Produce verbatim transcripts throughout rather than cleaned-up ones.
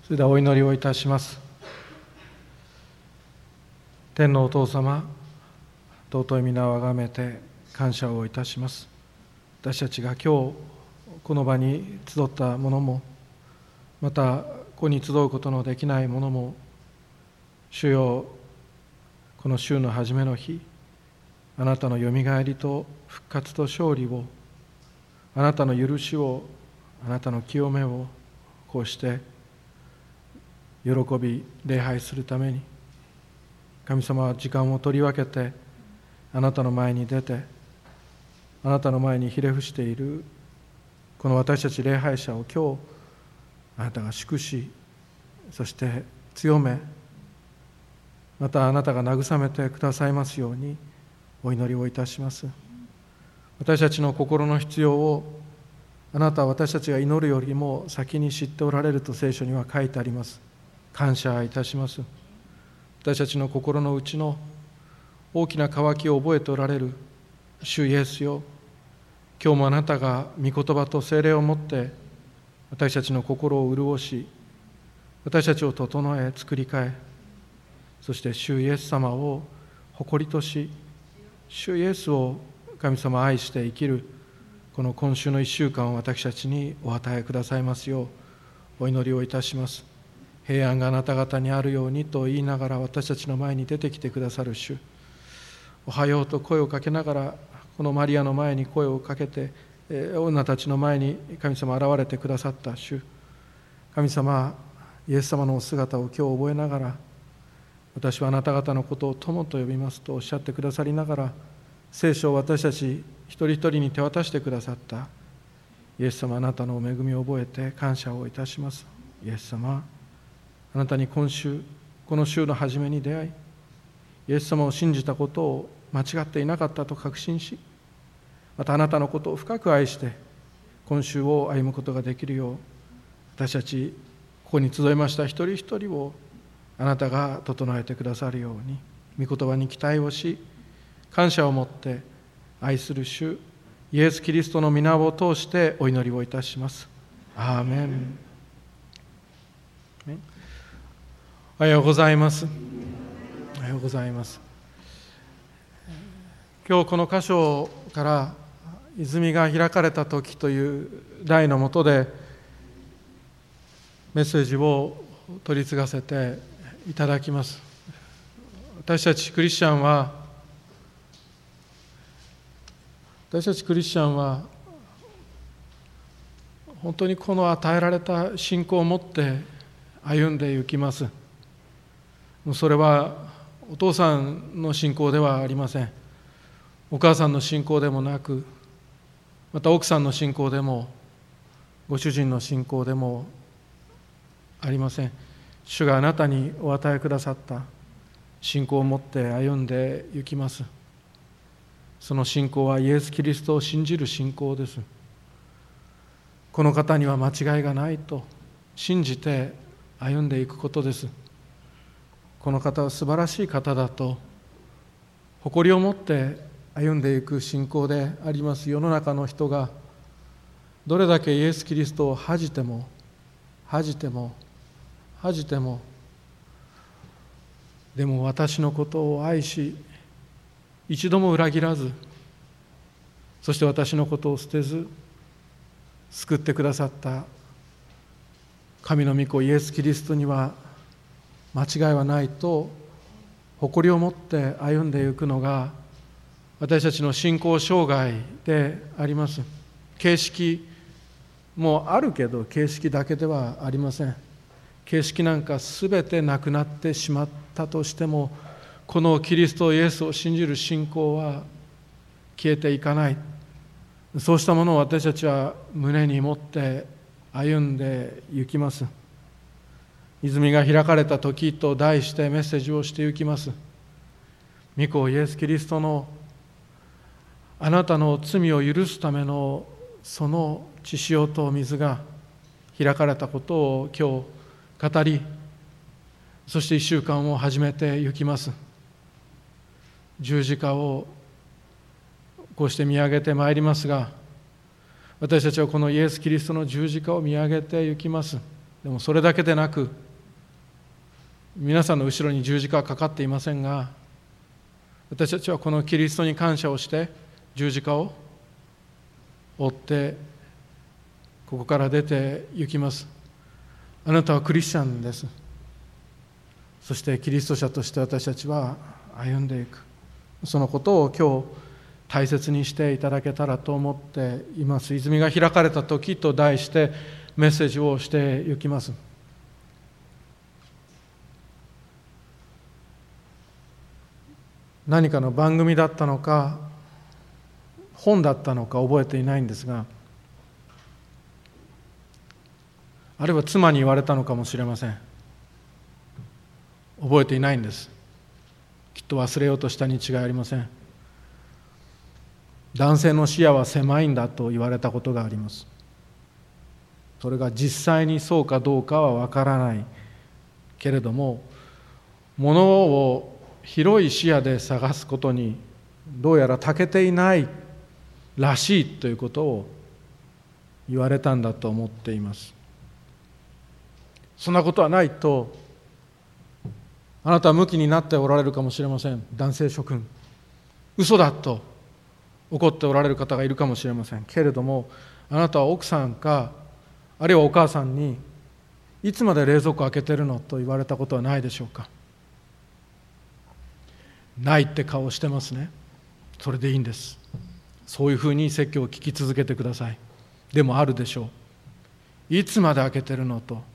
それではお祈りをいたします。天のお父様、尊い皆をあがめて感謝をいたします。私たちが今日この場に集った者も、またここに集うことのできない者も、主よ、この週の初めの日、あなたのよみがえりと復活と勝利を、あなたの許しを、あなたの清めをこうして喜び礼拝するために、神様は時間を取り分けてあなたの前に出て、あなたの前にひれ伏しているこの私たち礼拝者を今日あなたが祝し、そして強め、またあなたが慰めてくださいますようにお祈りをいたします。私たちの心の必要をあなたは私たちが祈るよりも先に知っておられると聖書には書いてあります。感謝いたします。私たちの心の内の大きな渇きを覚えておられる主イエスよ、今日もあなたが御言葉と聖霊をもって私たちの心を潤し、私たちを整え作り変え、そして主イエス様を誇りとし、主イエスを神様愛して生きるこの今週の一週間を私たちにお与えくださいますようお祈りをいたします。平安があなた方にあるようにと言いながら私たちの前に出てきてくださる主、おはようと声をかけながらこのマリアの前に声をかけて、えー、女たちの前に神様現れてくださった主、神様イエス様のお姿を今日覚えながら、私はあなた方のことを友と呼びますとおっしゃってくださりながら、聖書を私たち一人一人に手渡してくださったイエス様、あなたの恵みを覚えて感謝をいたします。イエス様、あなたに今週この週の初めに出会い、イエス様を信じたことを間違っていなかったと確信し、またあなたのことを深く愛して今週を歩むことができるよう、私たちここに集いました一人一人をあなたが整えてくださるように、御言葉に期待をし、感謝を持って愛する主イエス・キリストの皆を通してお祈りをいたします。アーメン。おはようございます。おはようございます。今日この箇所から泉が開かれた時という題のもとでメッセージを取り継がせていただきます。私たちクリスチャンは私たちクリスチャンは本当にこの与えられた信仰を持って歩んで行きます。それはお父さんの信仰ではありません。お母さんの信仰でもなく、また奥さんの信仰でもご主人の信仰でもありません。主があなたにお与えくださった信仰を持って歩んで行きます。その信仰はイエス・キリストを信じる信仰です。この方には間違いがないと信じて歩んでいくことです。この方は素晴らしい方だと誇りを持って歩んでいく信仰であります。世の中の人がどれだけイエス・キリストを恥じても恥じても恥じても、でも私のことを愛し一度も裏切らず、そして私のことを捨てず救ってくださった神の御子イエス・キリストには間違いはないと誇りを持って歩んでいくのが私たちの信仰生涯であります。形式もあるけど形式だけではありません。形式なんかすべてなくなってしまったとしても、このキリストイエスを信じる信仰は消えていかない。そうしたものを私たちは胸に持って歩んで行きます。泉が開かれた時と題してメッセージをして行きます。御子イエス・キリストのあなたの罪を許すためのその血潮と水が開かれたことを今日語り、そして一週間を始めて行きます。十字架をこうして見上げてまいりますが、私たちはこのイエス・キリストの十字架を見上げて行きます。 でもそれだけでなく、皆さんの後ろに十字架はかかっていませんが、私たちはこのキリストに感謝をして十字架を追ってここから出て行きます。あなたはクリスチャンです。そしてキリスト者として私たちは歩んでいく、そのことを今日大切にしていただけたらと思っています。泉が開かれた時と題してメッセージをしていきます。何かの番組だったのか本だったのか覚えていないんですが、あるいは妻に言われたのかもしれません。覚えていないんです。きっと忘れようとしたに違いありません。男性の視野は狭いんだと言われたことがあります。それが実際にそうかどうかはわからないけれども、ものを広い視野で探すことにどうやら長けていないらしいということを言われたんだと思っています。そんなことはないとあなたは向きになっておられるかもしれません。男性諸君、嘘だと怒っておられる方がいるかもしれませんけれども、あなたは奥さんかあるいはお母さんにいつまで冷蔵庫開けてるのと言われたことはないでしょうか。ないって顔をしてますね。それでいいんです。そういうふうに説教を聞き続けてください。でもあるでしょう。いつまで開けてるのと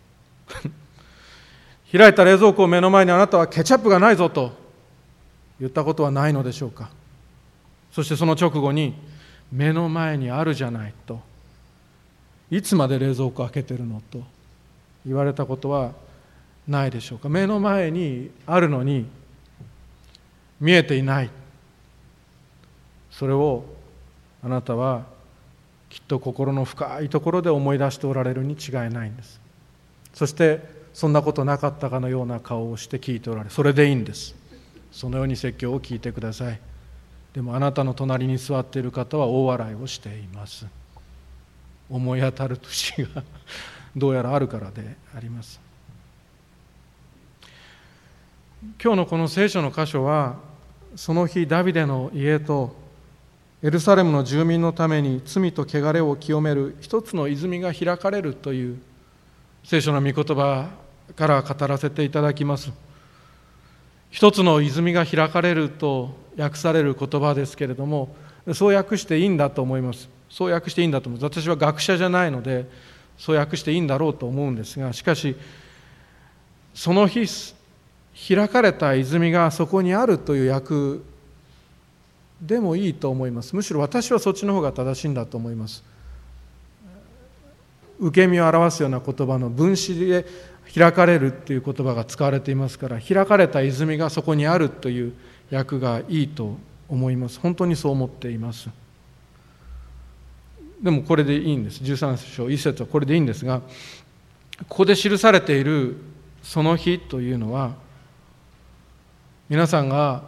開いた冷蔵庫を目の前にあなたはケチャップがないぞと言ったことはないのでしょうか。そしてその直後に目の前にあるじゃないと、いつまで冷蔵庫開けてるのと言われたことはないでしょうか。目の前にあるのに見えていない、それをあなたはきっと心の深いところで思い出しておられるに違いないんです。そしてそんなことなかったかのような顔をして聞いておられる。それでいいんです。そのように説教を聞いてください。でもあなたの隣に座っている方は大笑いをしています。思い当たる節がどうやらあるからであります。今日のこの聖書の箇所は、その日ダビデの家とエルサレムの住民のために罪と汚れを清める一つの泉が開かれるという聖書の御言葉から語らせていただきます。一つの泉が開かれると訳される言葉ですけれども、そう訳していいんだと思います。そう訳していいんだと思います。私は学者じゃないのでそう訳していいんだろうと思うんですが、しかしその日開かれた泉がそこにあるという訳でもいいと思います。むしろ私はそっちの方が正しいんだと思います。受け身を表すような言葉の分詞で開かれるという言葉が使われていますから、開かれた泉がそこにあるという訳がいいと思います。本当にそう思っています。でもこれでいいんです。じゅうさん章いち節はこれでいいんですが、ここで記されているその日というのは、皆さんが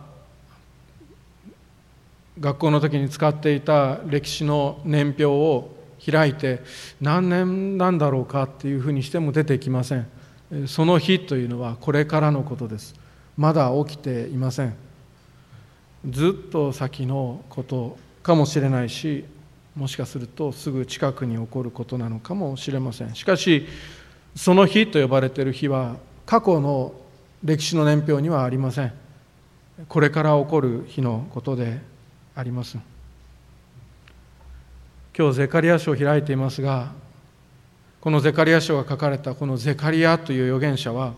学校の時に使っていた歴史の年表を開いて何年なんだろうかっていうふうにしても出てきません。その日というのはこれからのことです。まだ起きていません。ずっと先のことかもしれないし、もしかするとすぐ近くに起こることなのかもしれません。しかしその日と呼ばれている日は過去の歴史の年表にはありません。これから起こる日のことであります。今日ゼカリヤ書を開いていますが、このゼカリヤ書が書かれたこのゼカリヤという預言者は、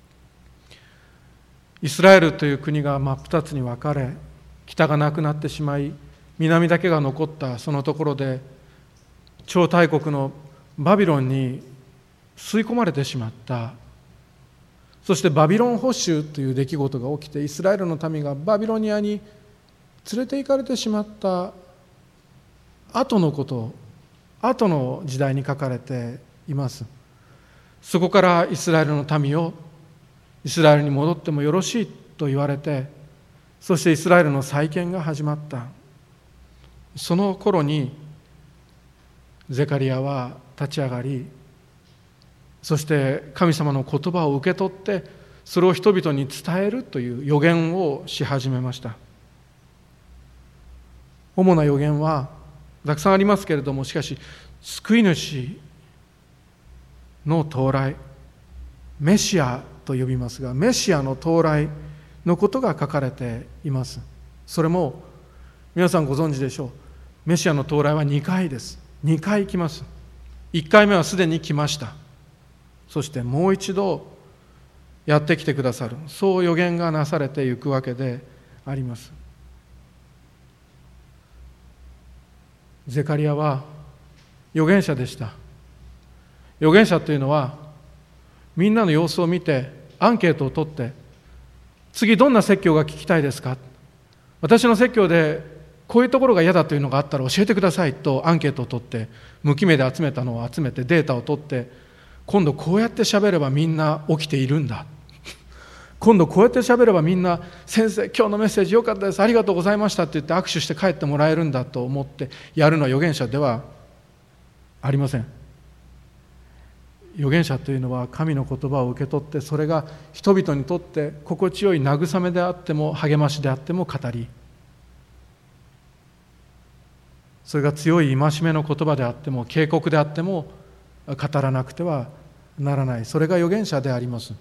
イスラエルという国が真っ二つに分かれ、北がなくなってしまい南だけが残ったそのところで、超大国のバビロンに吸い込まれてしまった。そしてバビロン捕囚という出来事が起きて、イスラエルの民がバビロニアに連れて行かれてしまった後のこと、後の時代に書かれています。そこからイスラエルの民をイスラエルに戻ってもよろしいと言われて、そしてイスラエルの再建が始まった。その頃にゼカリヤは立ち上がり、 そして神様の言葉を受け取ってそれを人々に伝えるという予言をし始めました。主な予言はたくさんありますけれども、しかし救い主の到来、メシアと呼びますが、メシアの到来のことが書かれています。それも皆さんご存知でしょう。メシアの到来はにかいです。にかい来ます。いっかいめはすでに来ました。そしてもう一度やってきてくださる、そう予言がなされていくわけであります。ゼカリヤは預言者でした。預言者というのはみんなの様子を見てアンケートを取って、次どんな説教が聞きたいですか、私の説教でこういうところが嫌だというのがあったら教えてくださいとアンケートを取って、無記名で集めたのを集めてデータを取って、今度こうやって喋ればみんな起きているんだ、今度こうやって喋ればみんな先生今日のメッセージ良かったです、ありがとうございましたって言って握手して帰ってもらえるんだと思ってやるのは預言者ではありません。預言者というのは神の言葉を受け取って、それが人々にとって心地よい慰めであっても励ましであっても語り、それが強い戒めの言葉であっても警告であっても語らなくてはならない、それが預言者であります。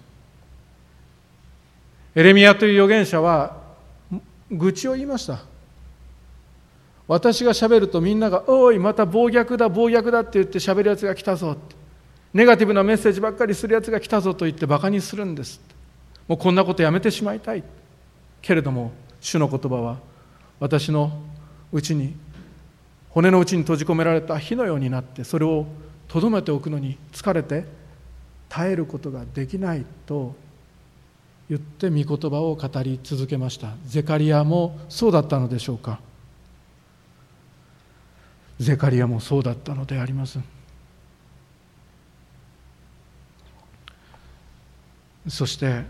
エレミヤという預言者は愚痴を言いました。私が喋るとみんながおいまた暴虐だ暴虐だって言って喋るやつが来たぞって、ネガティブなメッセージばっかりするやつが来たぞと言ってバカにするんです。もうこんなことやめてしまいたい。けれども主の言葉は私のうちに、骨のうちに閉じ込められた火のようになって、それをとどめておくのに疲れて耐えることができないと言って御言葉を語り続けました。ゼカリヤもそうだったのでしょうか。ゼカリヤもそうだったのであります。そして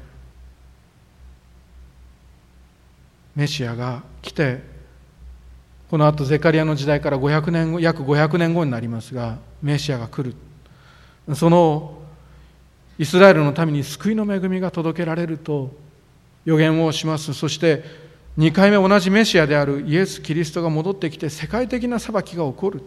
メシアが来て、このあとゼカリヤの時代からごひゃくねんご、約ごひゃくねんごになりますが、メシアが来る。そのイスラエルのために救いの恵みが届けられると予言をします。そしてにかいめ同じメシアであるイエス・キリストが戻ってきて世界的な裁きが起こる。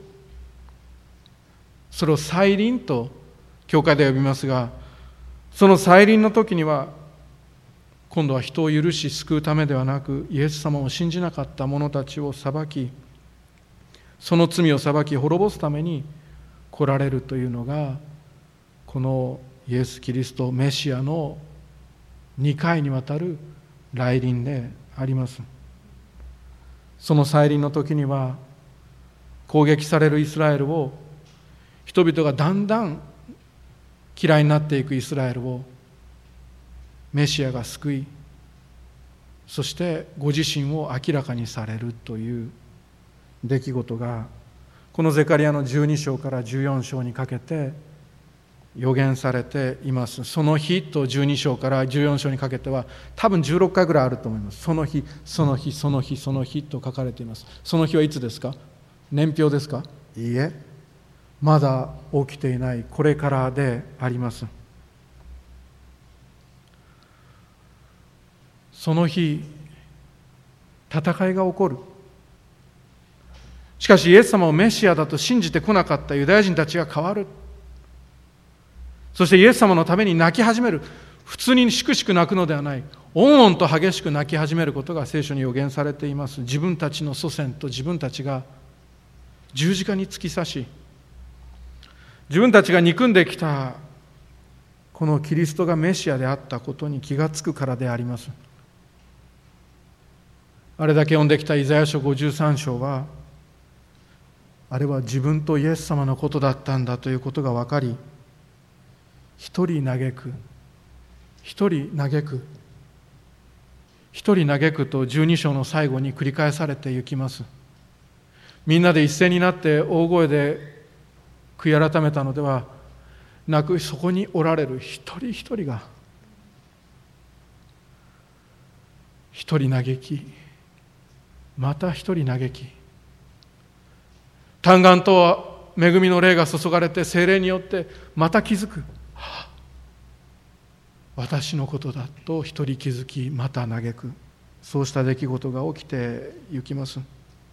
それを再臨と教会で呼びますが、その再臨の時には今度は人を許し救うためではなく、イエス様を信じなかった者たちを裁き、その罪を裁き滅ぼすために来られるというのが、このイエス・キリストメシアのにかいにわたる来臨であります。その再臨の時には、攻撃されるイスラエルを、人々がだんだん嫌いになっていくイスラエルをメシアが救い、そしてご自身を明らかにされるという出来事が、このゼカリヤのじゅうに章からじゅうよん章にかけて予言されています。その日とじゅうに章からじゅうよん章にかけては多分じゅうろっかいぐらいあると思います。その日、その日、その日、その日と書かれています。その日はいつですか？年表ですか？いいえ、まだ起きていない、これからであります。その日、戦いが起こる。しかしイエス様をメシアだと信じてこなかったユダヤ人たちが変わる。そしてイエス様のために泣き始める。普通にしくしく泣くのではない、おんおんと激しく泣き始めることが聖書に予言されています。自分たちの祖先と自分たちが十字架に突き刺し、自分たちが憎んできたこのキリストがメシアであったことに気がつくからであります。あれだけ読んできたイザヤ書ごじゅうさん章は、あれは自分とイエス様のことだったんだということが分かり、一人嘆く、一人嘆く、一人嘆くとじゅうに章の最後に繰り返されていきます。みんなで一斉になって大声で悔い改めたのではなく、そこにおられる一人一人が一人嘆き、また一人嘆き、嘆願と恵みの霊が注がれて聖霊によってまた気づく、 私のことだと一人気づき、また嘆く、そうした出来事が起きてゆきます。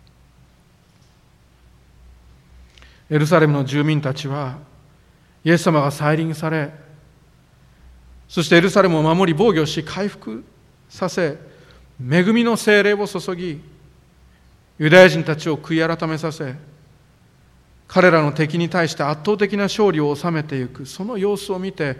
エルサレムの住民たちはイエス様が再臨され、そしてエルサレムを守り防御し回復させ、恵みの聖霊を注ぎ、ユダヤ人たちを悔い改めさせ、彼らの敵に対して圧倒的な勝利を収めていく、その様子を見て、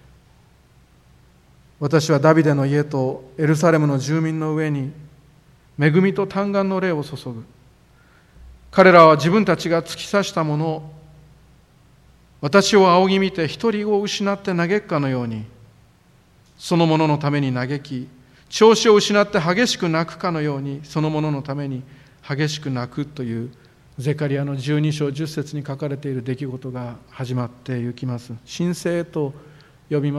私はダビデの家とエルサレムの住民の上に恵みと嘆願の霊を注ぐ。彼らは自分たちが突き刺したもの、私を仰ぎ見て一人を失って嘆くかのように、そのもののために嘆き、調子を失って激しく泣くかのように、そのもののために激しく泣くというゼカリアのじゅうに章じゅっ節に書かれている出来事が始まっていきます。新生と呼びます。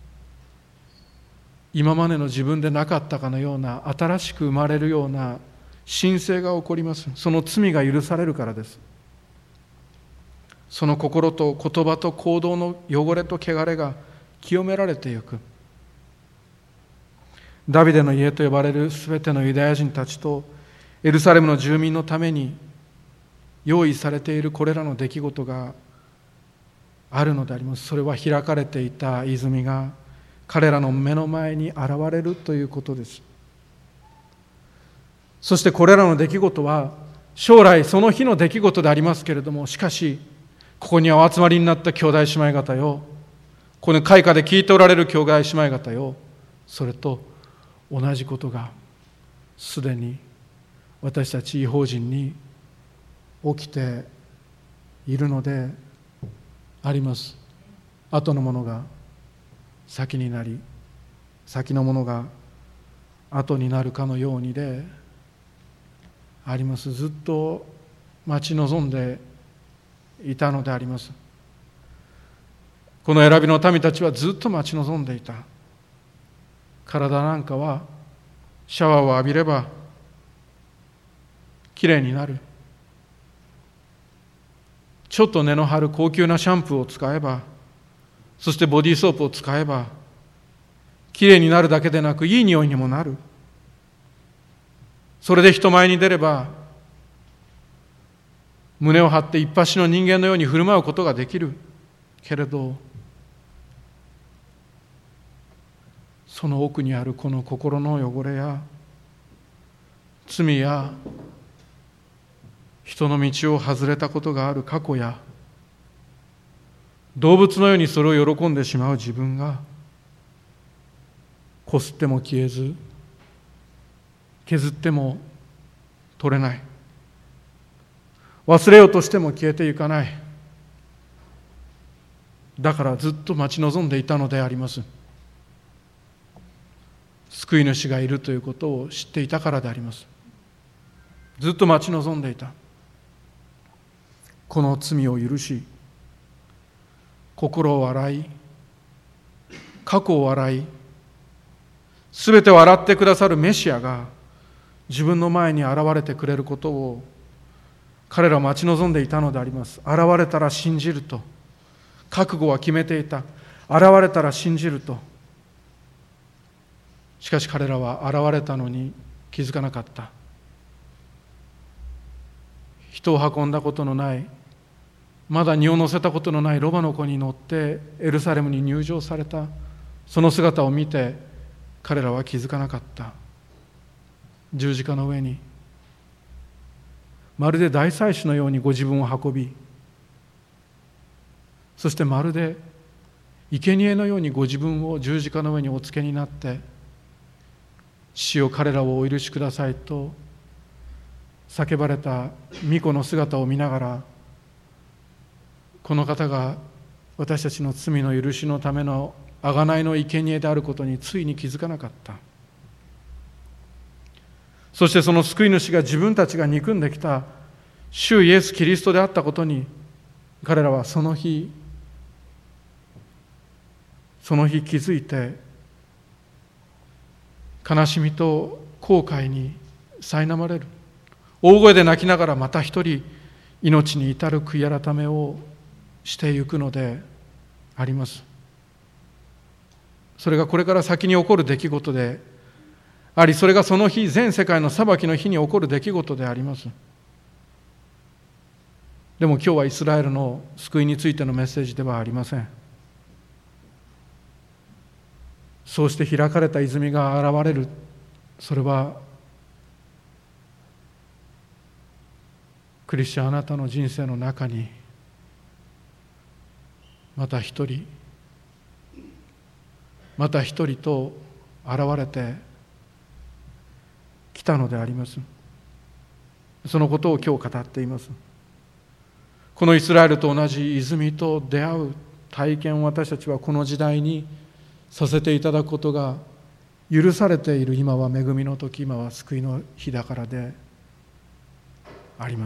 今までの自分でなかったかのような、新しく生まれるような新生が起こります。その罪が許されるからです。その心と言葉と行動の汚れと汚れが清められていく。ダビデの家と呼ばれるすべてのユダヤ人たちとエルサレムの住民のために用意されているこれらの出来事があるのであります。それは開かれていた泉が彼らの目の前に現れるということです。そしてこれらの出来事は将来その日の出来事でありますけれども、しかしここにお集まりになった兄弟姉妹方よ、この会歌で聞いておられる兄弟姉妹方よ、それと同じことがすでに私たち異邦人に起きているのであります。後のものが先になり、先のものが後になるかのようにであります。ずっと待ち望んでいたのであります。この選びの民たちはずっと待ち望んでいた。体なんかはシャワーを浴びればきれいになる。ちょっと根の張る高級なシャンプーを使えば、そしてボディーソープを使えばきれいになるだけでなく、いい匂いにもなる。それで人前に出れば胸を張って一発の人間のように振る舞うことができるけれど、その奥にあるこの心の汚れや罪や人の道を外れたことがある過去や、動物のようにそれを喜んでしまう自分がこすっても消えず、削っても取れない、忘れようとしても消えていかない。だからずっと待ち望んでいたのであります。救い主がいるということを知っていたからであります。ずっと待ち望んでいた。この罪を許し、心を洗い、過去を洗い、すべてを洗ってくださるメシアが自分の前に現れてくれることを彼らは待ち望んでいたのであります。現れたら信じると覚悟は決めていた。現れたら信じると。しかし彼らは現れたのに気づかなかった。人を運んだことのない、まだ荷を乗せたことのないロバの子に乗ってエルサレムに入場された、その姿を見て彼らは気づかなかった。十字架の上にまるで大祭司のようにご自分を運び、そしてまるで生贄のようにご自分を十字架の上にお付けになって、死を彼らをお許しくださいと叫ばれた御子の姿を見ながら、この方が私たちの罪の許しのための贖いの生贄であることについに気づかなかった。そしてその救い主が自分たちが憎んできた主イエス・キリストであったことに、彼らはその日その日気づいて、悲しみと後悔に苛まれる。大声で泣きながらまた一人命に至る悔い改めをしてゆくのであります。 それがこれから先に起こる出来事であり、それがその日、全世界の裁きの日に起こる出来事であります。でも今日はイスラエルの救いについてのメッセージではありません。そうして開かれた泉が現れる、それはクリスチャン、あなたの人生の中にまた一人また一人と現れてきたのであります。そのことを今日語っています。このイスラエルと同じ泉と出会う体験を私たちはこの時代にさせていただくことが許されている。今は恵みの時、今は救いの日だからであります。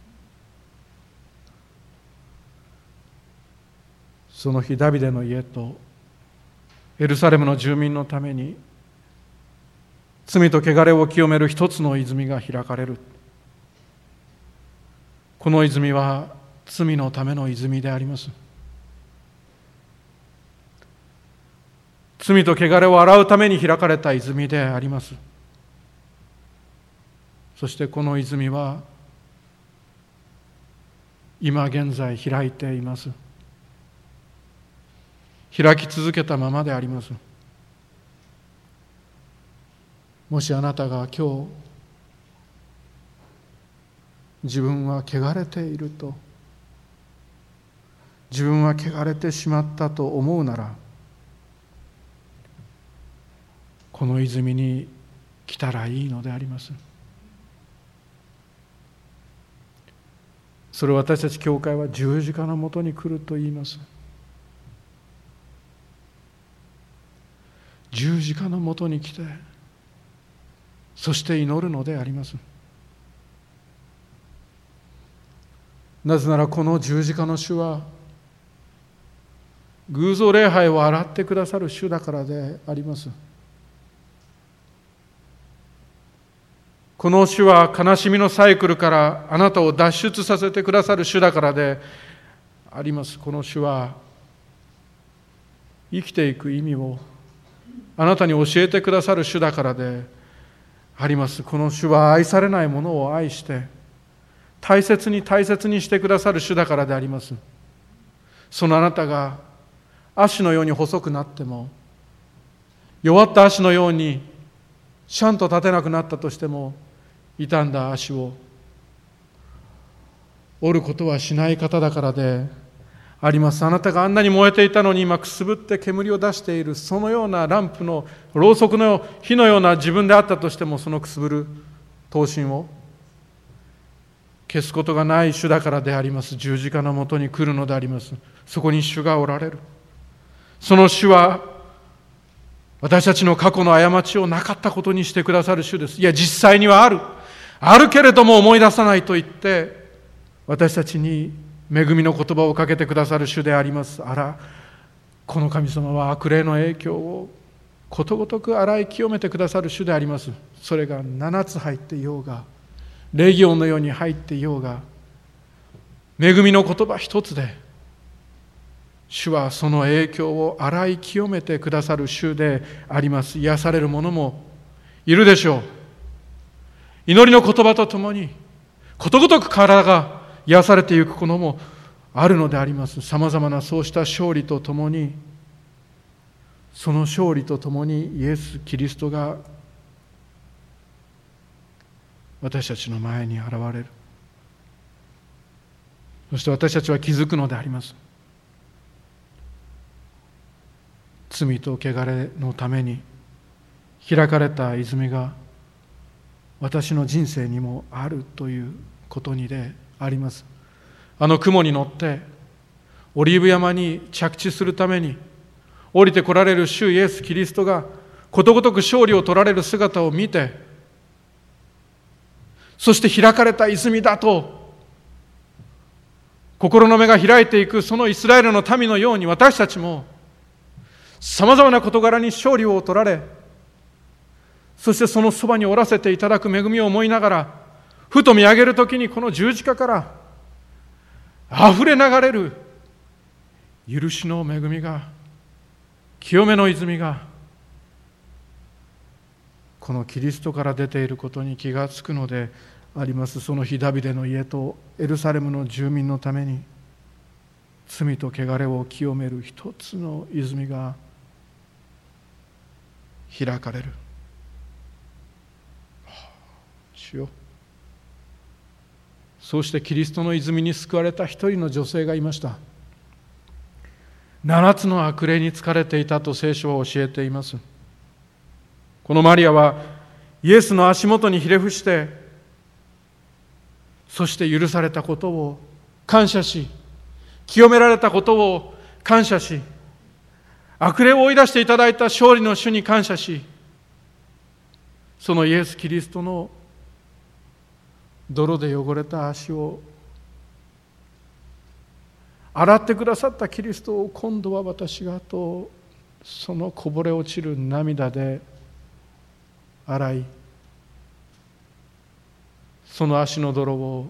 その日、ダビデの家とエルサレムの住民のために罪と汚れを清める一つの泉が開かれる。この泉は罪のための泉であります。罪と汚れを洗うために開かれた泉であります。そしてこの泉は今現在開いています。開き続けたままであります。もしあなたが今日自分は汚れていると、自分は汚れてしまったと思うなら、この泉に来たらいいのであります。それを私たち教会は十字架のもとに来ると言います。十字架のもとに来て、そして祈るのであります。なぜならこの十字架の主は偶像礼拝を洗ってくださる主だからであります。この主は悲しみのサイクルからあなたを脱出させてくださる主だからであります。この主は生きていく意味をあなたに教えてくださる主だからであります。この主は愛されないものを愛して大切に大切にしてくださる主だからであります。そのあなたが足のように細くなっても、弱った足のようにシャンと立てなくなったとしても、傷んだ足を折ることはしない方だからであります。あなたがあんなに燃えていたのに今くすぶって煙を出している、そのようなランプのろうそくの火のような自分であったとしても、そのくすぶる灯身を消すことがない主だからであります。十字架のもとに来るのであります。そこに主がおられる。その主は私たちの過去の過ちをなかったことにしてくださる主です。いや、実際にはあるあるけれども思い出さないと言って私たちに恵みの言葉をかけてくださる主であります。あら、この神様は悪霊の影響をことごとく洗い清めてくださる主であります。それが七つ入っていようが、レギオンのように入っていようが、恵みの言葉一つで主はその影響を洗い清めてくださる主であります。癒される者もいるでしょう。祈りの言葉とともにことごとく体が癒されていくこともあるのであります。さまざまなそうした勝利とともに、その勝利とともにイエス・キリストが私たちの前に現れる。そして私たちは気づくのであります。罪と汚れのために開かれた泉が私の人生にもあるということにであります。あの雲に乗ってオリーブ山に着地するために降りて来られる主イエス・キリストがことごとく勝利を取られる姿を見て、そして開かれた泉だと心の目が開いていく、そのイスラエルの民のように私たちもさまざまな事柄に勝利を取られ、そしてそのそばにおらせていただく恵みを思いながら、ふと見上げるときにこの十字架からあふれ流れる許しの恵みが清めの泉がこのキリストから出ていることに気がつくのであります。その日ダビデの家とエルサレムの住民のために罪と汚れを清める一つの泉が開かれる。主よ、そうしてキリストの泉に救われた一人の女性がいました。七つの悪霊に疲れていたと聖書は教えています。このマリアはイエスの足元にひれ伏して、そして許されたことを感謝し、清められたことを感謝し、悪霊を追い出していただいた勝利の主に感謝し、そのイエス・キリストの泥で汚れた足を洗ってくださったキリストを今度は私がと、そのこぼれ落ちる涙で洗い、その足の泥を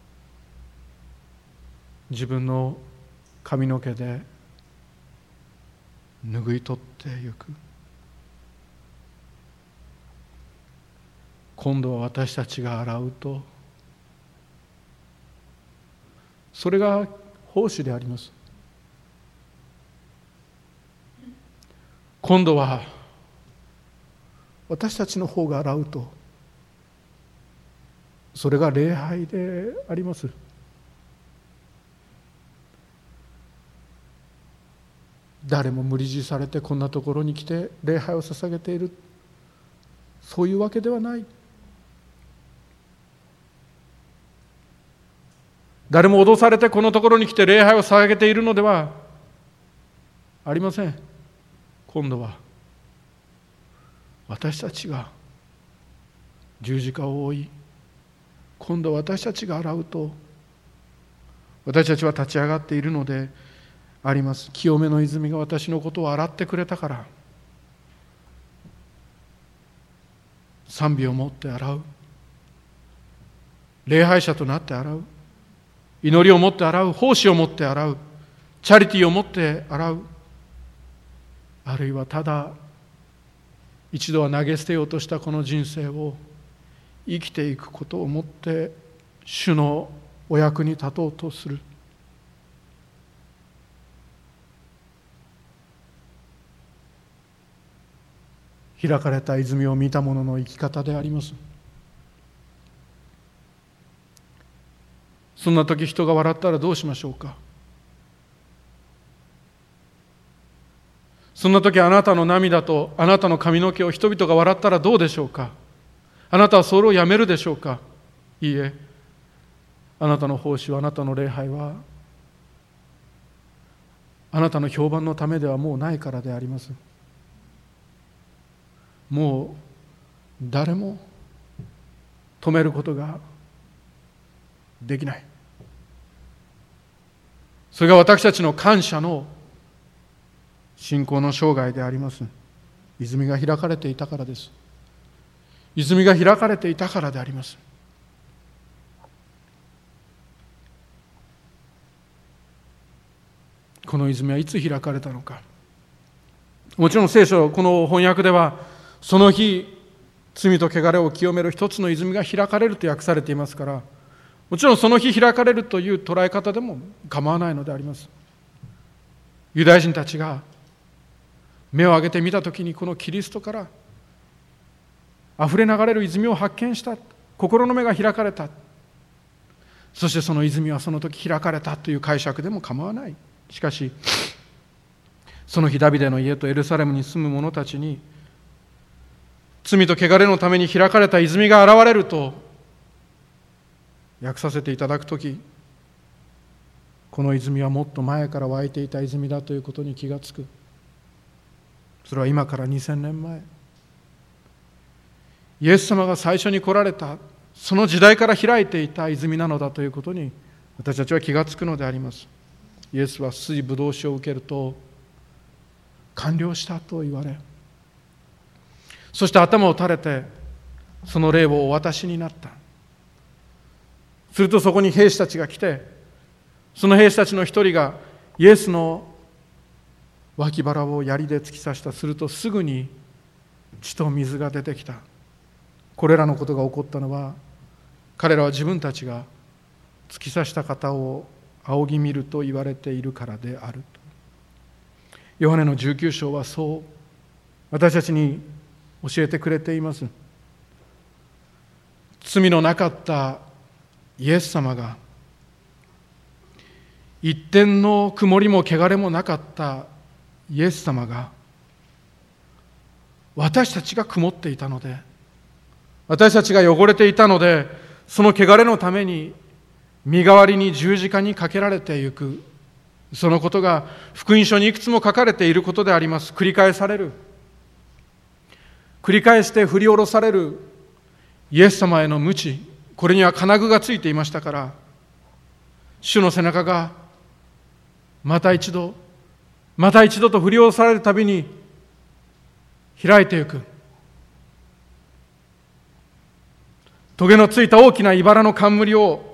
自分の髪の毛で拭い取ってゆく。今度は私たちが洗うと、それが奉仕であります。今度は私たちの方が洗うと、それが礼拝であります。誰も無理強いされてこんなところに来て礼拝を捧げている、そういうわけではない。誰も脅されてこのところに来て礼拝を捧げているのではありません。今度は私たちが十字架を追い、今度は私たちが洗うと、私たちは立ち上がっているのであります。清めの泉が私のことを洗ってくれたから、賛美を持って洗う、礼拝者となって洗う、祈りを持って洗う、奉仕を持って洗う、チャリティーを持って洗う、あるいはただ一度は投げ捨てようとしたこの人生を生きていくことをもって主のお役に立とうとする。開かれた泉を見た者の生き方であります。そんな時人が笑ったらどうしましょうか。そんな時あなたの涙とあなたの髪の毛を人々が笑ったらどうでしょうか。あなたはそれをやめるでしょうか。いいえ、あなたの奉仕は、あなたの礼拝はあなたの評判のためではもうないからであります。もう誰も止めることができない。それが私たちの感謝の信仰の生涯であります。泉が開かれていたからです。泉が開かれていたからであります。この泉はいつ開かれたのか。もちろん聖書、この翻訳ではその日罪と汚れを清める一つの泉が開かれると訳されていますから、もちろんその日開かれるという捉え方でも構わないのであります。ユダヤ人たちが目を上げて見たときに、このキリストからあふれ流れる泉を発見した。心の目が開かれた。そしてその泉はその時開かれたという解釈でも構わない。しかしその日ダビデの家とエルサレムに住む者たちに、罪と汚れのために開かれた泉が現れると訳させていただくとき、この泉はもっと前から湧いていた泉だということに気がつく。それは今からにせんねんまえ、イエス様が最初に来られたその時代から開いていた泉なのだということに私たちは気がつくのであります。イエスは水ぶどう酒を受けると完了したと言われ、そして頭を垂れてその霊をお渡しになった。するとそこに兵士たちが来て、その兵士たちの一人がイエスの脇腹を槍で突き刺した。するとすぐに血と水が出てきた。これらのことが起こったのは、彼らは自分たちが突き刺した方を仰ぎ見ると言われているからであると。ヨハネのじゅうきゅう章はそう私たちに教えてくれています。罪のなかったイエス様が、一点の曇りも汚れもなかったイエス様が、私たちが曇っていたので、私たちが汚れていたので、その汚れのために身代わりに十字架にかけられていく、そのことが福音書にいくつも書かれていることであります。繰り返される、繰り返して振り下ろされるイエス様への鞭、これには金具がついていましたから、主の背中がまた一度また一度と振り下ろされるたびに開いていく。棘のついた大きな茨の冠を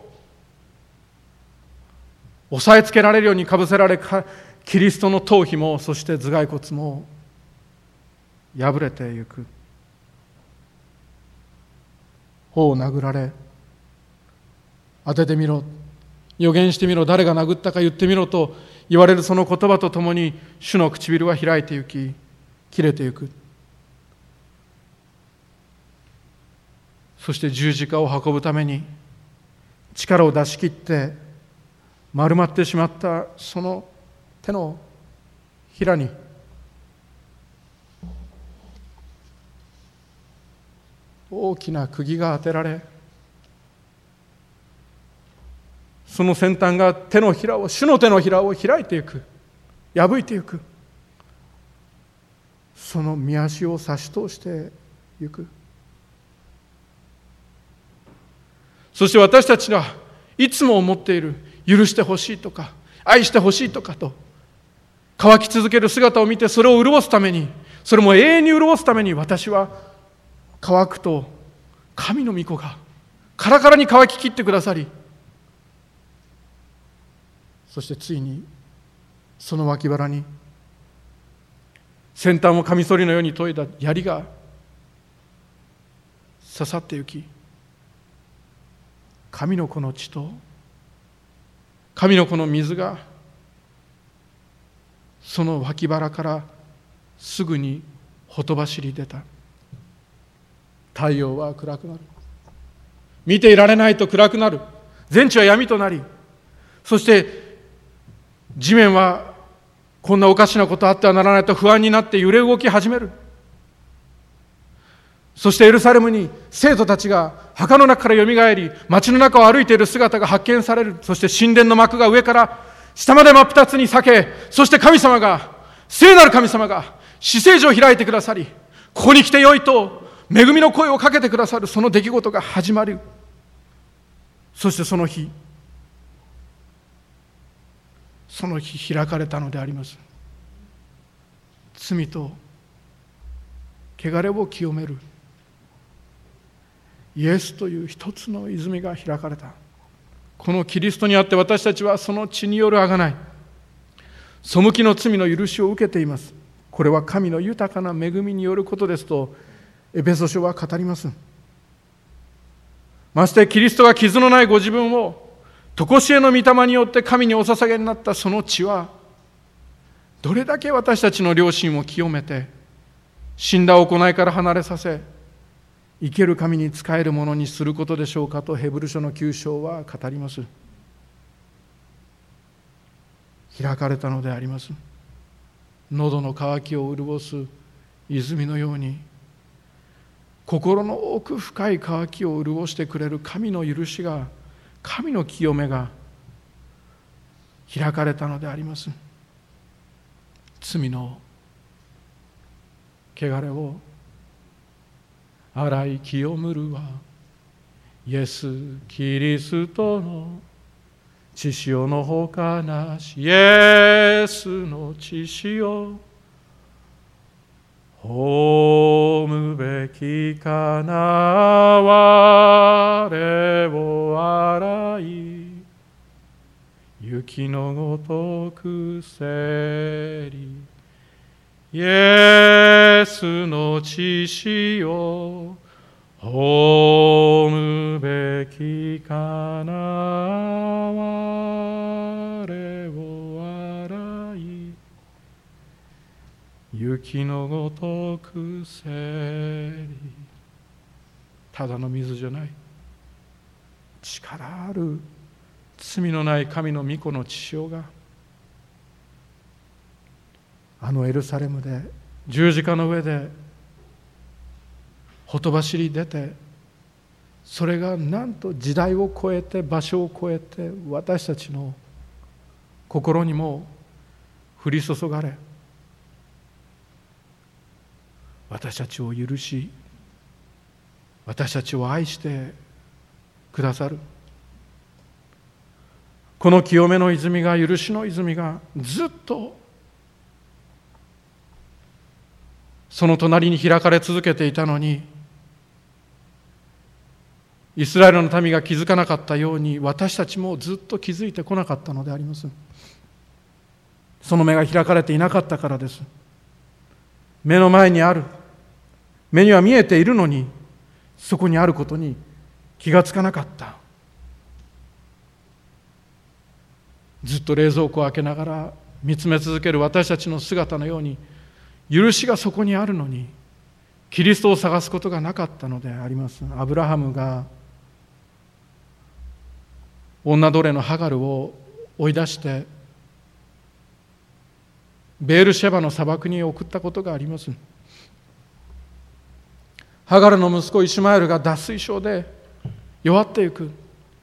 押さえつけられるようにかぶせられ、キリストの頭皮も、そして頭蓋骨も破れていく。頬を殴られ、当ててみろ、予言してみろ、誰が殴ったか言ってみろと言われるその言葉とともに、主の唇は開いてゆき、切れてゆく。そして十字架を運ぶために力を出し切って丸まってしまったその手のひらに大きな釘が当てられ、その先端が手のひらを、主の手のひらを開いていく、破いていく。その御足を差し通していく。そして私たちはいつも思っている、許してほしいとか愛してほしいとかと乾き続ける姿を見て、それを潤すために、それも永遠に潤すために、私は乾くと神の御子がカラカラに乾ききってくださり、そしてついにその脇腹に先端をカミソリのように研いだ槍が刺さってゆき、神の子の血と神の子の水がその脇腹からすぐにほとばしり出た。太陽は暗くなる。見ていられないと暗くなる。全地は闇となり、そして地面はこんなおかしなことあってはならないと不安になって揺れ動き始める。そしてエルサレムに生徒たちが墓の中からよみがえり、街の中を歩いている姿が発見される。そして神殿の幕が上から下まで真っ二つに裂け、そして神様が、聖なる神様が至聖所を開いてくださり、ここに来てよいと恵みの声をかけてくださる、その出来事が始まる。そしてその日、その日開かれたのであります。罪と汚れを清めるイエスという一つの泉が開かれた。このキリストにあって私たちはその血による贖い、背きの罪の許しを受けています。これは神の豊かな恵みによることですとエペソ書は語ります。ましてキリストが傷のないご自分を常しえの御霊によって神にお捧げになったその血は、どれだけ私たちの良心を清めて、死んだ行いから離れさせ、生ける神に仕えるものにすることでしょうかとヘブル書のきゅう章は語ります。開かれたのであります。喉の渇きを潤す泉のように、心の奥深い渇きを潤してくれる神の許しが、神の清めが開かれたのであります。罪の汚れを洗い清むるはイエス・キリストの血潮のほかなし。イエスの血潮、褒むべきかな我を洗い、雪のごとくせり。 イエスの血潮褒むべきかな我を洗い雪のごとくせり。ただの水じゃない、力ある罪のない神の御子の血潮があのエルサレムで十字架の上でほとばしり出て、それがなんと時代を超えて場所を超えて私たちの心にも降り注がれ、私たちを許し私たちを愛してくださる。この清めの泉が、許しの泉がずっとその隣に開かれ続けていたのに、イスラエルの民が気づかなかったように私たちもずっと気づいてこなかったのであります。その目が開かれていなかったからです。目の前にある、目には見えているのにそこにあることに気がつかなかった。ずっと冷蔵庫を開けながら見つめ続ける私たちの姿のように、許しがそこにあるのにキリストを探すことがなかったのであります。アブラハムが女奴隷のハガルを追い出してベールシェバの砂漠に送ったことがあります。ハガルの息子イシュマエルが脱水症で弱っていく。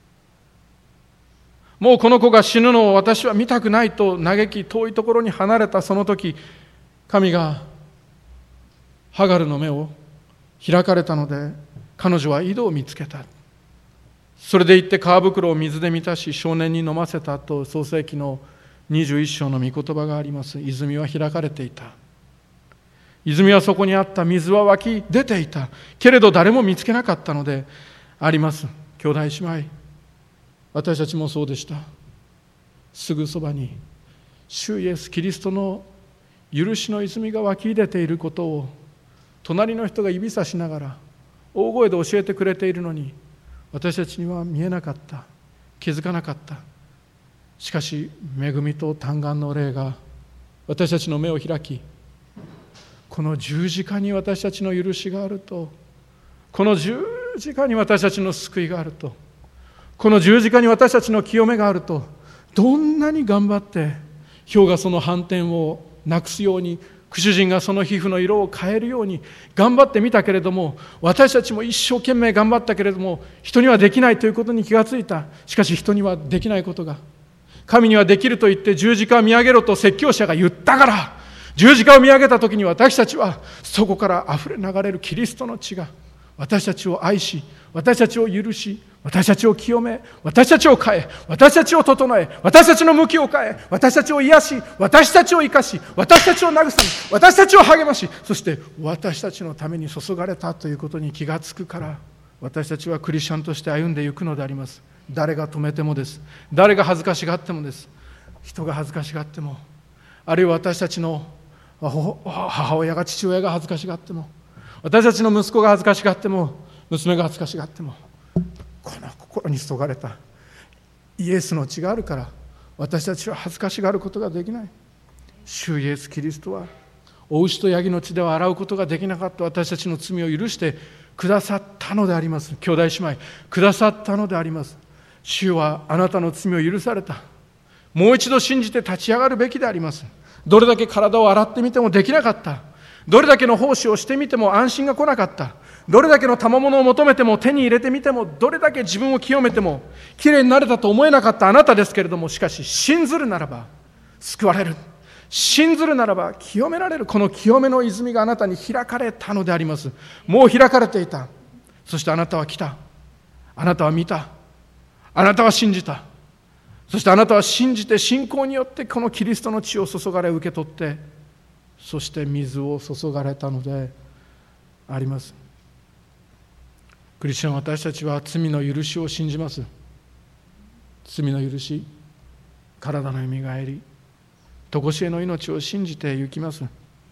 もうこの子が死ぬのを私は見たくないと嘆き、遠いところに離れたその時、神がハガルの目を開かれたので、彼女は井戸を見つけた。それで行って皮袋を水で満たし少年に飲ませたと創世記のにじゅういっ章の御言葉があります。泉は開かれていた。泉はそこにあった。水は湧き出ていた。けれど誰も見つけなかったのであります。兄弟姉妹、私たちもそうでした。すぐそばに主イエスキリストの許しの泉が湧き出ていることを隣の人が指さしながら大声で教えてくれているのに、私たちには見えなかった、気づかなかった。しかし恵みと嘆願の霊が私たちの目を開き、この十字架に私たちの許しがあると、この十字架に私たちの救いがあると、この十字架に私たちの清めがあると、どんなに頑張って氷がその斑点をなくすように、苦主人がその皮膚の色を変えるように頑張ってみたけれども、私たちも一生懸命頑張ったけれども人にはできないということに気がついた。しかし人にはできないことが神にはできると言って十字架を見上げろと説教者が言ったから、十字架を見上げたときに私たちはそこからあふれ流れるキリストの血が私たちを愛し、私たちを許し、私たちを清め、私たちを変え、私たちを整え、私たちの向きを変え、私たちを癒し、私たちを生かし、私たちを慰め、私たちを励まし、そして私たちのために注がれたということに気がつくから、私たちはクリスチャンとして歩んでいくのであります。誰が止めてもです。誰が恥ずかしがってもです。人が恥ずかしがっても、あるいは私たちの母親が父親が恥ずかしがっても、私たちの息子が恥ずかしがっても、娘が恥ずかしがっても、この心に注がれたイエスの血があるから私たちは恥ずかしがることができない。主イエスキリストはお牛とヤギの血では洗うことができなかった私たちの罪を許してくださったのであります。兄弟姉妹、くださったのであります。主はあなたの罪を許された。もう一度信じて立ち上がるべきであります。どれだけ体を洗ってみてもできなかった。どれだけの奉仕をしてみても安心が来なかった。どれだけの賜物を求めても手に入れてみても、どれだけ自分を清めてもきれいになれたと思えなかったあなたですけれども、しかし信ずるならば救われる、信ずるならば清められる。この清めの泉があなたに開かれたのであります。もう開かれていた。そしてあなたは来た。あなたは見た。あなたは信じた。そしてあなたは信じて信仰によってこのキリストの血を注がれ受け取って、そして水を注がれたのであります。クリスチャン、私たちは罪の許しを信じます。罪の許し、体のよみがえり、常しえの命を信じて行きます。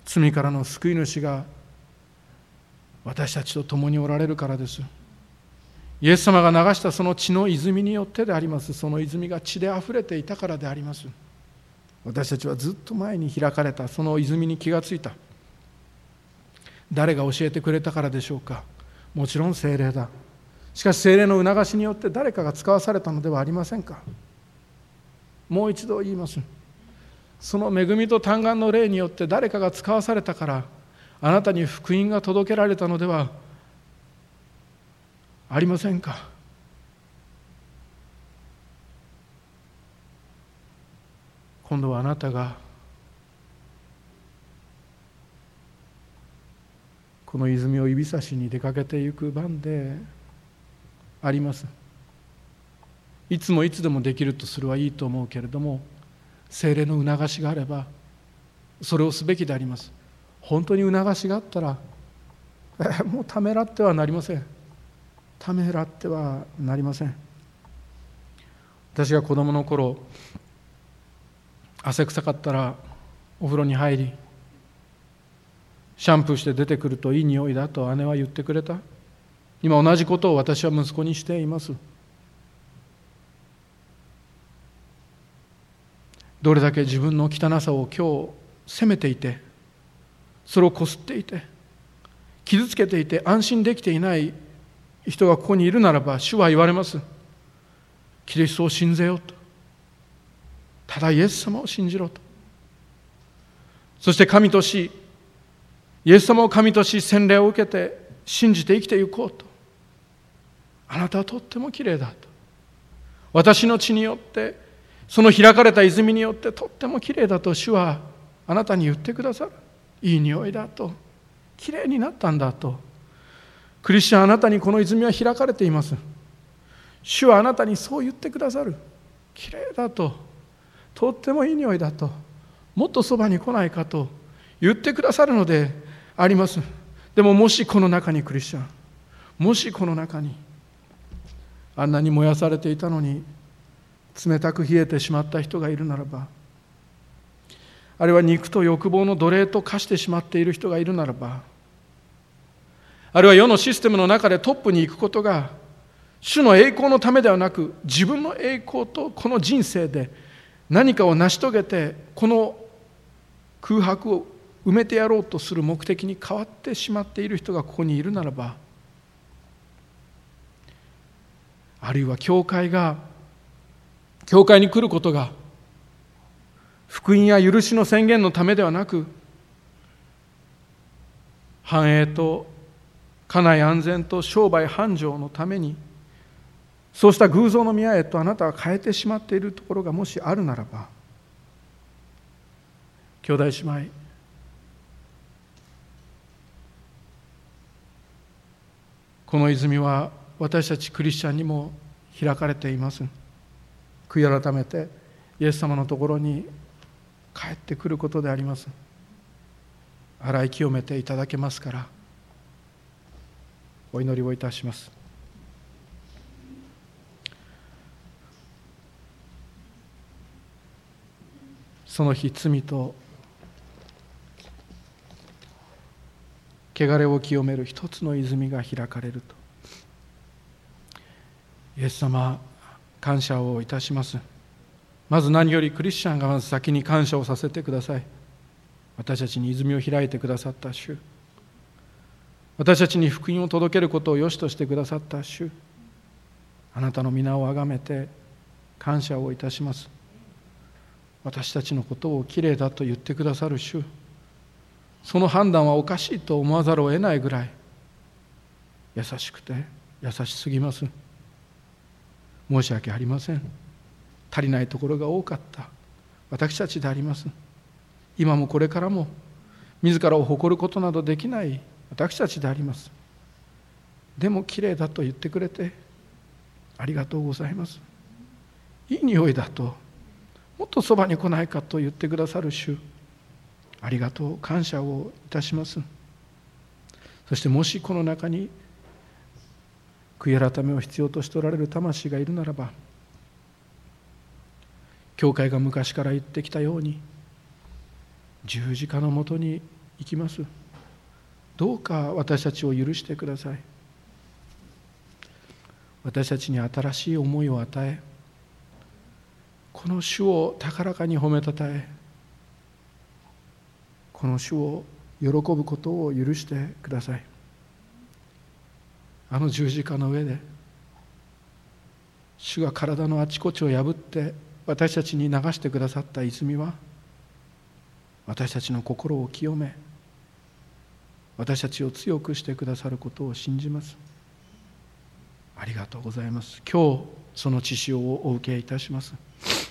罪からの救い主が私たちと共におられるからです。イエス様が流したその血の泉によってであります。その泉が血であふれていたからであります。私たちはずっと前に開かれたその泉に気がついた。誰が教えてくれたからでしょうか。もちろん聖霊だ。しかし聖霊の促しによって誰かが使わされたのではありませんか。もう一度言います。その恵みと嘆願の霊によって誰かが使わされたからあなたに福音が届けられたのではありませんか。今度はあなたがこの泉を指差しに出かけていく番であります。いつもいつでもできるとするはいいと思うけれども、聖霊の促しがあればそれをすべきであります。本当に促しがあったらえもうためらってはなりません。ためらってはなりません。私が子供の頃、汗臭かったらお風呂に入りシャンプーして出てくるといい匂いだと姉は言ってくれた。今同じことを私は息子にしています。どれだけ自分の汚さを今日責めていて、それをこすっていて傷つけていて安心できていない人がここにいるならば、主は言われます。キリストを信ぜよと。ただイエス様を信じろと。そして神とし、イエス様を神とし洗礼を受けて信じて生きていこうと。あなたはとってもきれいだと。私の血によって、その開かれた泉によってとってもきれいだと主はあなたに言ってくださる。いい匂いだと。きれいになったんだと。クリスチャン、あなたにこの泉は開かれています。主はあなたにそう言ってくださる。きれいだと。とってもいい匂いだと。もっとそばに来ないかと言ってくださるのであります。でももしこの中にクリスチャン、もしこの中にあんなに燃やされていたのに冷たく冷えてしまった人がいるならば、あるいは肉と欲望の奴隷と化してしまっている人がいるならば、あるいは世のシステムの中でトップに行くことが主の栄光のためではなく、自分の栄光とこの人生で何かを成し遂げてこの空白を埋めてやろうとする目的に変わってしまっている人がここにいるならば、あるいは教会が教会に来ることが福音や許しの宣言のためではなく、繁栄と家内安全と商売繁盛のために、そうした偶像の宮へとあなたは変えてしまっているところがもしあるならば、兄弟姉妹、この泉は私たちクリスチャンにも開かれています。悔い改めてイエス様のところに帰ってくることであります。洗い清めていただけますから、お祈りをいたします。その日、罪と汚れを清める一つの泉が開かれると。イエス様、感謝をいたします。まず何よりクリスチャンがまず先に感謝をさせてください。私たちに泉を開いてくださった主、私たちに福音を届けることを良しとしてくださった主、あなたの皆をあがめて感謝をいたします。私たちのことをきれいだと言ってくださる主、その判断はおかしいと思わざるを得ないぐらい優しくて優しすぎます。申し訳ありません。足りないところが多かった私たちであります。今もこれからも自らを誇ることなどできない私たちであります。でもきれいだと言ってくれてありがとうございます。いい匂いだと、もっとそばに来ないかと言ってくださる主、ありがとう、感謝をいたします。そしてもしこの中に悔い改めを必要としておられる魂がいるならば、教会が昔から言ってきたように十字架のもとにいきます。どうか私たちを許してください。私たちに新しい思いを与え、この主を高らかに褒めたたえ、この主を喜ぶことを許してください。あの十字架の上で主が体のあちこちを破って私たちに流してくださった泉は、私たちの心を清め、私たちを強くしてくださることを信じます。ありがとうございます。今日その血潮をお受けいたします。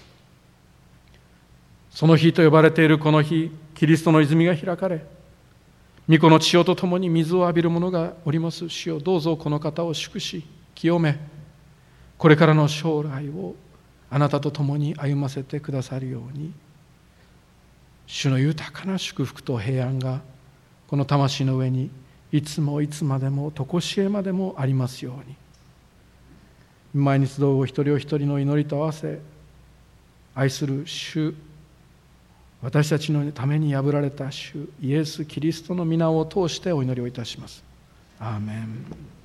その日と呼ばれているこの日、キリストの泉が開かれ、御子の血潮とともに水を浴びる者がおります。主よ、どうぞこの方を祝し清め、これからの将来をあなたと共に歩ませてくださるように、主の豊かな祝福と平安がこの魂の上にいつもいつまでもとこしえまでもありますように。前に集うお一人お一人の祈りと合わせ、愛する主、私たちのために破られた主イエス・キリストの皆を通してお祈りをいたします。アーメン。